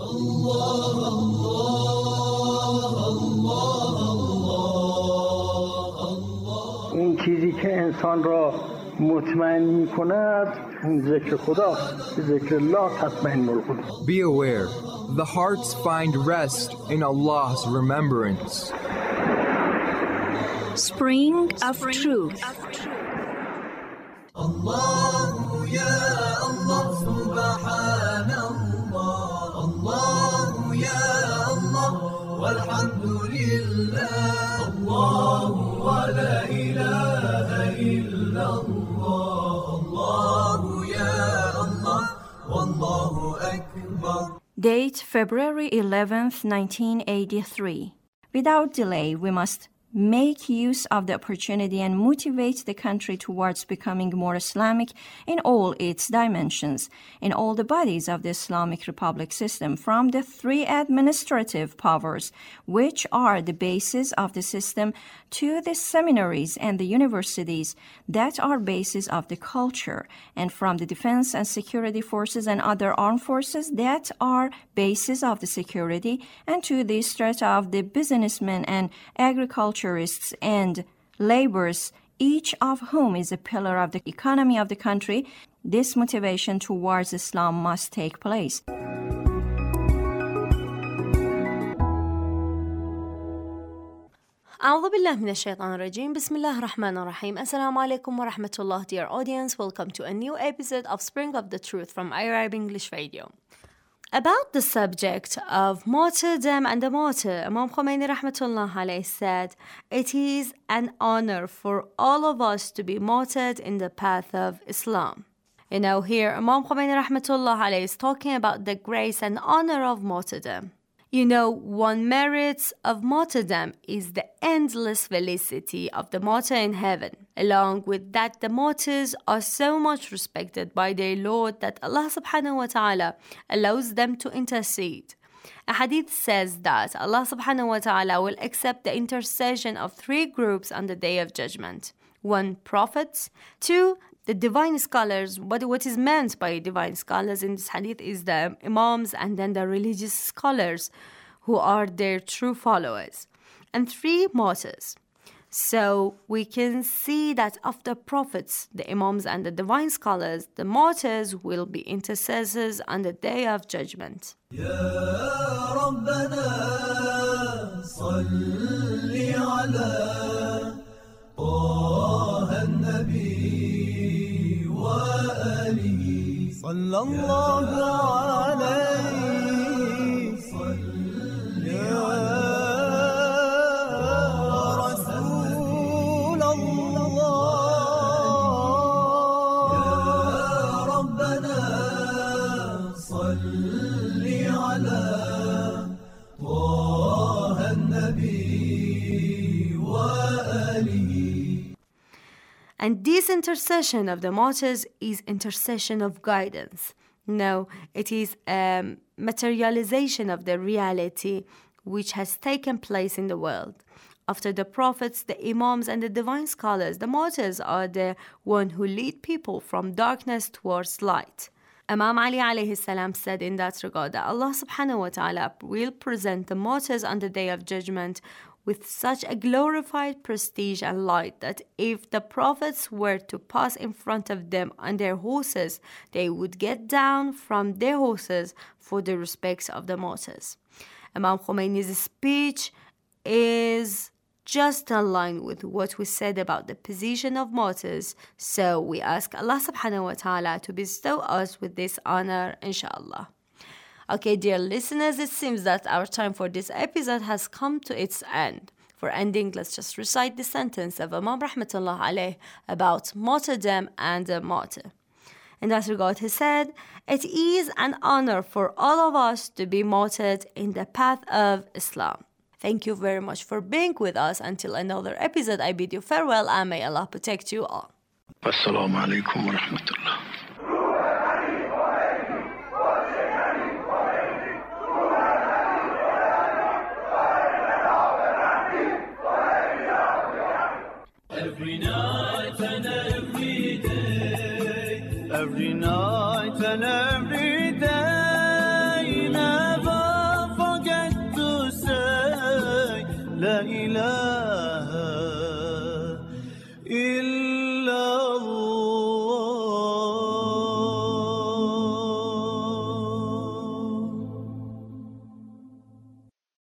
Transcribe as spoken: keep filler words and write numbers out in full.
اون چیزی که انسان را مطمئن می کند ذکر خدا، ذکر الله تطمئن القلوب. Be aware, the hearts find rest in Allah's remembrance. Spring of Truth. Allah ya Allah subhanallah, Allah ya Allah walhamdulillah, Allah wa la ilaha illallah, Allah ya Allah wallahu akbar. Date February eleventh, nineteen eighty-three. Without delay, we must make use of the opportunity and motivate the country towards becoming more Islamic in all its dimensions, in all the bodies of the Islamic Republic system, from the three administrative powers, which are the basis of the system, to the seminaries and the universities that are basis of the culture, and from the defense and security forces and other armed forces that are basis of the security, and to the strata of the businessmen and agriculture and laborers, each of whom is a pillar of the economy of the country. This motivation towards Islam must take place. أعوذ بالله من الشيطان الرجيم. بسم الله الرحمن الرحيم. Assalamu alaikum wa rahmatullah, dear audience. Welcome to a new episode of Spring of the Truth from Arab English Radio. About the subject of martyrdom and the martyr, Imam Khomeini rahmatullah alayhi said, it is an honor for all of us to be martyred in the path of Islam. You know, here Imam Khomeini rahmatullah alayhi is talking about the grace and honor of martyrdom. You know, one merit of martyrdom is the endless felicity of the martyr in heaven. Along with that, the martyrs are so much respected by their Lord that Allah subhanahu wa ta'ala allows them to intercede. A hadith says that Allah subhanahu wa ta'ala will accept the intercession of three groups on the Day of Judgment. One, prophets. Two, the divine scholars. What, what is meant by divine scholars in this hadith is the imams and then the religious scholars who are their true followers. And three, martyrs. So we can see that after prophets, the imams and the divine scholars, the martyrs will be intercessors on the Day of Judgment. Ya Rabbana salli ala Taha an-Nabi wa alihi sallallahu alayhi salli ala And this intercession of the martyrs is intercession of guidance. No, it is a materialization of the reality which has taken place in the world. After the prophets, the imams and the divine scholars, the martyrs are the one who lead people from darkness towards light. Imam Ali alayhi salam said in that regard that Allah subhanahu wa ta'ala will present the martyrs on the Day of Judgment with such a glorified prestige and light that if the prophets were to pass in front of them on their horses, they would get down from their horses for the respect of the martyrs. Imam Khomeini's speech is just in line with what we said about the position of martyrs. So we ask Allah subhanahu wa ta'ala to bestow us with this honor, inshallah. Okay, dear listeners, it seems that our time for this episode has come to its end. For ending, let's just recite the sentence of Imam rahmatullah alayh about martyrdom and a martyr. In that regard, he said, it is an honor for all of us to be martyred in the path of Islam. Thank you very much for being with us. Until another episode, I bid you farewell and may Allah protect you all. Assalamu alaikum wa rahmatullah. Every night and every day, every night and every day, never لا إله